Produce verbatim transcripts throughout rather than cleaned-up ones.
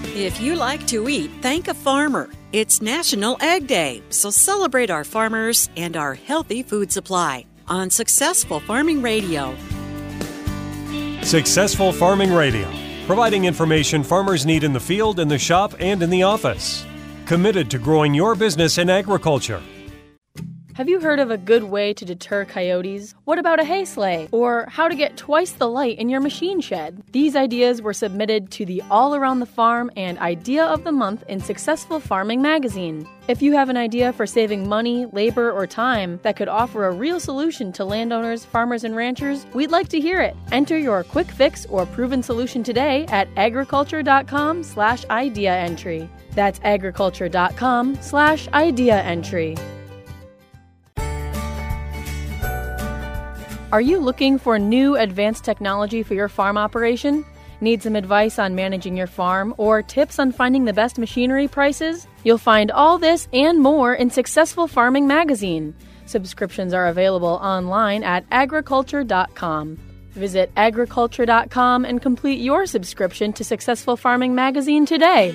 If you like to eat, thank a farmer. It's National Ag Day, so celebrate our farmers and our healthy food supply on Successful Farming Radio. Successful Farming Radio, providing information farmers need in the field, in the shop, and in the office. Committed to growing your business in agriculture. Have you heard of a good way to deter coyotes? What about a hay sleigh? Or how to get twice the light in your machine shed? These ideas were submitted to the All Around the Farm and Idea of the Month in Successful Farming magazine. If you have an idea for saving money, labor, or time that could offer a real solution to landowners, farmers, and ranchers, we'd like to hear it. Enter your quick fix or proven solution today at agriculture.com slash idea entry. That's agriculture.com slash idea entry. Are you looking for new advanced technology for your farm operation? Need some advice on managing your farm or tips on finding the best machinery prices? You'll find all this and more in Successful Farming magazine. Subscriptions are available online at agriculture dot com. Visit agriculture dot com and complete your subscription to Successful Farming magazine today.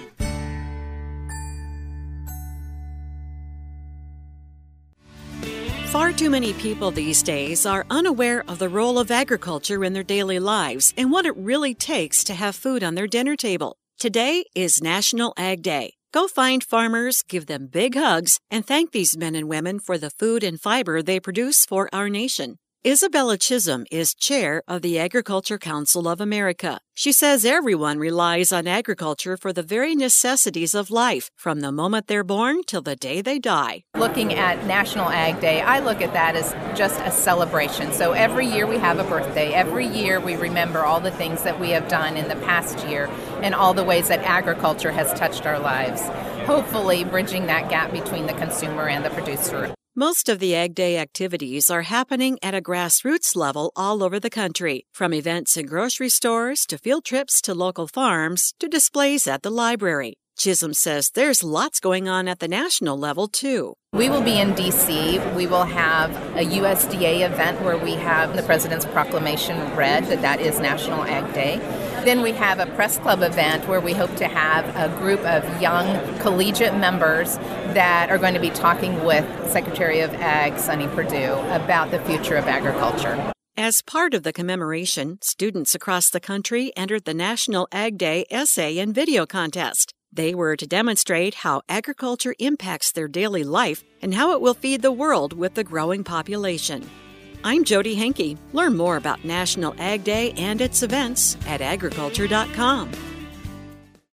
Far too many people these days are unaware of the role of agriculture in their daily lives and what it really takes to have food on their dinner table. Today is National Ag Day. Go find farmers, give them big hugs, and thank these men and women for the food and fiber they produce for our nation. Isabella Chisholm is chair of the Agriculture Council of America. She says everyone relies on agriculture for the very necessities of life, from the moment they're born till the day they die. Looking at National Ag Day, I look at that as just a celebration. So every year we have a birthday. Every year we remember all the things that we have done in the past year and all the ways that agriculture has touched our lives, hopefully bridging that gap between the consumer and the producer. Most of the Ag Day activities are happening at a grassroots level all over the country, from events in grocery stores to field trips to local farms to displays at the library. Chisholm says there's lots going on at the national level, too. We will be in D C. We will have a U S D A event where we have the President's Proclamation read, that that is National Ag Day. Then we have a press club event where we hope to have a group of young collegiate members that are going to be talking with Secretary of Ag, Sonny Perdue, about the future of agriculture. As part of the commemoration, students across the country entered the National Ag Day essay and video contest. They were to demonstrate how agriculture impacts their daily life and how it will feed the world with the growing population. I'm Jody Henke. Learn more about National Ag Day and its events at agriculture dot com.